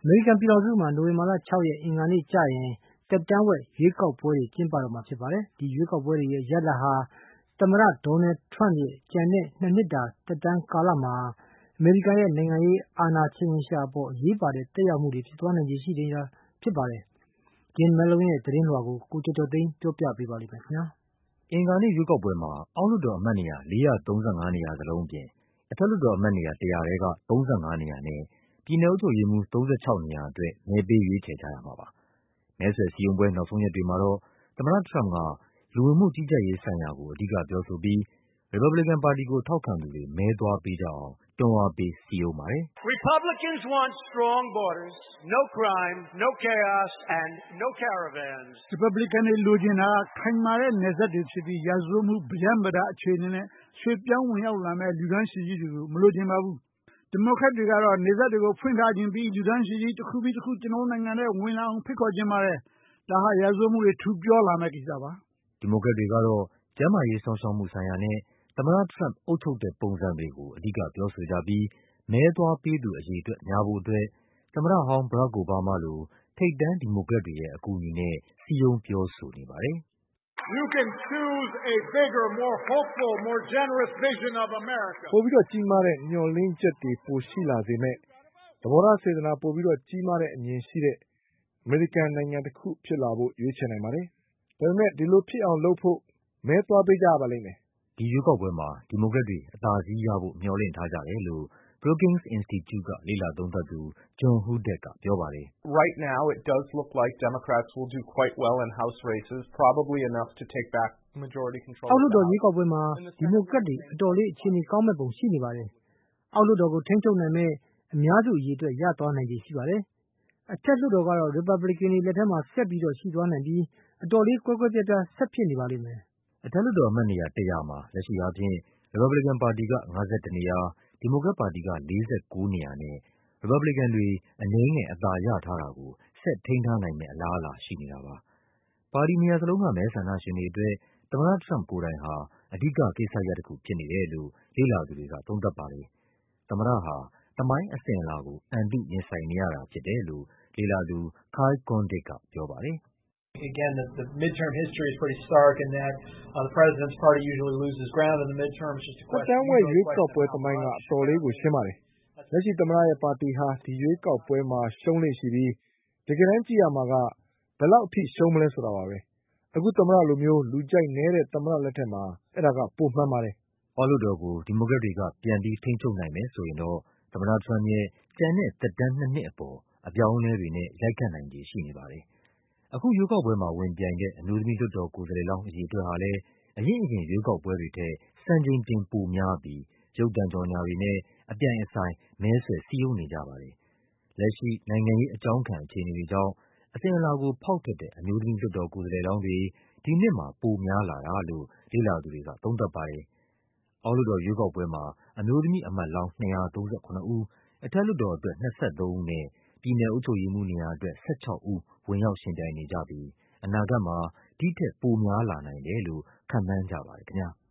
မေရိကန်ပြည်ထောင်စုမှာနိုဝင်ဘာလ6ရက်အင်္ဂါနေ့ကျရင်သက်တမ်းဝက်ရွေးကောက်ပွဲတွေကျင်းပတော့မှာဖြစ်ပါတယ်။ဒီရွေးကောက်ပွဲတွေရဲ့ရလဒ်ဟာသမ္မတဒေါ်နယ်ထရမ့်ရဲ့ကျန်တဲ့2နှစ်တာသက်တမ်းကာလမှာအမေရိကန်ရဲ့နိုင်ငံရေးအာဏာချိန်ခွင်လျှာအပေါ်အရေးပါတဲ့သက်ရောက်မှုတွေဖြစ်သွားနိုင်ခြေရှိနေတာဖြစ်ပါတယ်။ Jim Malone ရဲ့သတင်းလွှာကိုကိုကျော်ကျော်သိန်းပြောပြပေးပါလိမ့်မယ်ခင်ဗျာ။အင်္ဂါနေ့ရွေးကောက်ပွဲမှာအောက်လွှတ်တော်အမတ်နေရာ435နေရာစလုံးအပြင်အထက်လွှတ်တော်အမတ်နေရာ100ထဲက35နေရာနဲ့ပြည်နယ်အုပ်ချုပ်ရေးမှူး36နေရာအတွက်မဲပေးရွေးချယ်ကြရမှာပါ။မဲဆွယ်စည်းရုံးပွဲနောက်ဆုံးရက်တွေမှာတော့သမ္မတထရမ့်ကလူဝင်မှုကြီးကြပ်ရေးဆိုင်ရာကိုအဓိကပြောဆိုပြီးရီပတ်ဘလီကန်ပါတီကိုထောက်ခံသူတွေမဲသွားပေးကြအောင်တွန်းအားပေးစည်းရုံးပါတယ်။ Republicans want strong borders, no crime, no chaos and no caravans. Republican တွေလိုချင်တာခိုင်မာတဲ့နယ်စပ်တွေဖြစ်ပြီးရာဇဝတ်မှုဗျံပဒါအခြေအနေနဲ့ရွှေ့ပြောင်းဝင်ရောက်လာမဲ့လူဒန်းရှည်ကြီးတွေကိုမလိုချင်ပါဘူး။ ဒီမိုကရက်တွေကတော့နယ်စပ်တွေကိုဖွင့်ထားခြင်းပြီးလူဒန်းရှည်ကြီးတစ်ခုပြီးတစ်ခုကျွန်တော်နိုင်ငံထဲဝင်လာအောင်ဖိတ်ခေါ်ခြင်းပါတယ်။ဒါဟာရာဇဝတ်မှုတွေထူပြောလာမဲ့ကိစ္စပါ။ဒီမိုကရက်တွေကတော့ကျန်းမာရေးစောင့်ရှောက်မှုဆိုင်ရာနဲ့သမ္မတထရမ့်အုပ်ချုပ်တဲ့ပုံစံတွေကိုအဓိကပြောဆိုကြပြီးမဲသွားပေးသူအရေအတွက်များဖို့အတွက်သမ္မတဟောင်းဘရက်ခ် အိုဘားမားလိုထိပ်တန်းဒီမိုကရက်တွေရဲ့အကူအညီနဲ့စည်းရုံးပြောဆိုနေပါတယ်။ You can choose a bigger, more hopeful, more generous vision of America. ပိုပြီးတော့ကြီးမားတဲ့မျှော်လင့်ချက်တွေပိုရှိလာစေမဲ့သဘောထားစေတနာပိုပြီးတော့ကြီးမားတဲ့အမြင်ရှိတဲ့အမေရိကန်နိုင်ငံတစ်ခုဖြစ်လာဖို့ရွေးချယ်နိုင်ပါတယ်။ဒါပေမဲ့ဒီလိုဖြစ်အောင်လုပ်ဖို့မဲသွားပေးကြပါလိမ့်မယ်။ဒီရွေးကောက်ပွဲမှာဒီမိုကရက်တွေအသာစီးရဖို့မျှော်လင့်ထားကြတယ်လို့ Brookings Institute ကလေ့လာသုံးသပ်သူ John Hoodek ကပြောပါတယ်။ Right now it does look like Democrats will do quite well in House races, probably enough to take back majority control. အောက်လွှတ်တော်ရွေးကောက်ပွဲမှာဒီမိုကရက်တွေအတော်လေးအခြေအနေကောင်းမဲ့ပုံရှိနေပါတယ်။အောက်လွှတ်တော်ကိုထိန်းချုပ်နိုင်မဲ့အများစုအရေးအတွက်ရသွားနိုင်ခြေရှိပါတယ်။အထက်လွှတ်တော်ကတော့ Republican တွေလက်ထက်မှာဆက်ပြီးတော့ရှိသွားနိုင်ပြီးအတော်လေးကွဲကွဲပြားပြားဆက်ဖြစ်နေပါလိမ့်မယ်။အထက်လွှတ်တော်အမတ်နေရာ100မှာလက်ရှိအားဖြင့်ရီပတ်ဘလီကန်ပါတီက51နေရာ၊ဒီမိုကရက်ပါတီက49နေရာနဲ့ရီပတ်ဘလီကန်တွေအနည်းငယ်အသာရထားတာကိုဆက်ထိန်းထားနိုင်မယ့်အလားအလာရှိနေတာပါ။ပါတီနေရာစလုံးကမဲဆန္ဒရှင်တွေအတွက်သမ္မတထရမ့်ကိုယ်တိုင်ဟာအဓိကကိစ္စရပ်တစ်ခုဖြစ်နေတယ်လို့လေ့လာသူတွေကသုံးသပ်ပါတယ်။သမ္မတဟာသမိုင်းအစဉ်အလာကိုအန်တုရင်ဆိုင်နေရတာဖြစ်တယ်လို့လေ့လာသူ Kai Kondik ကပြောပါတယ်။ Again, the midterm history is pretty stark in that the president's party usually loses ground in the midterms. Just a question. တန်းဝဲရွေးကောက်ပွဲသမိုင်းကအတော်လေးကိုရှင်းပါတယ်။လက်ရှိသမ္မတရဲ့ပါတီဟာဒီရွေးကောက်ပွဲမှာရှုံးလေ့ရှိပြီးတကယ်တမ်းကြည့်ရမှာကဘယ်လောက်အထိရှုံးမလဲဆိုတာပါပဲ။အခုသမ္မတလိုမျိုးလူကြိုက်နေတဲ့သမ္မတလက်ထက်မှာအဲ့ဒါကပိုမှန်ပါတယ်။အောက်လွှတ်တော်ကိုဒီမိုကရက်တွေကပြန်ပြီးထိန်းချုပ်နိုင်မယ်ဆိုရင်တော့သမ္မတထရမ့်ရဲ့ကျန်တဲ့သက်တမ်း2နှစ်အပေါ်အပြောင်းအလဲတွေနဲ့ရိုက်ခတ်နိုင်ခြေရှိနေပါတယ်။အခုရွေးကောက်ပွဲမှာဝင်ပြိုင်တဲ့အမျိုးသမီးလွှတ်တော်ကိုယ်စားလှယ်လောင်းအရေအတွက်ဟာလည်းအရင်ရွေးကောက်ပွဲတွေထက်စံချိန်တင်ပိုများပြီးရုပ်သံကြော်ငြာတွေနဲ့အပြိုင်အဆိုင်မဲဆွယ်စည်းရုံးနေကြပါတယ်။လက်ရှိနိုင်ငံရေးအကြောင်းခံအခြေအနေတွေကြောင့်အစဉ်အလာကိုဖောက်ထွက်တဲ့အမျိုးသမီးလွှတ်တော်ကိုယ်စားလှယ်လောင်းတွေဒီနှစ်မှာပိုများလာတာလို့လေ့လာသူတွေကသုံးသပ်ပါတယ်။အောက်လွှတ်တော်ရွေးကောက်ပွဲမှာအမျိုးသမီးအမတ်လောင်း239ဦး၊အထက်လွှတ်တော်အတွက်23ဦးနဲ့ပြည်နယ်အုပ်ချုပ်ရေးမှူးနေရာအတွက်16ဦးဝင်ရောက်ယှဉ်ပြိုင်နေကြပြီးအနာဂတ်မှာဒီထက်ပိုများလာနိုင်တယ်လို့ခန့်မှန်းကြပါတယ်ခင်ဗျာ။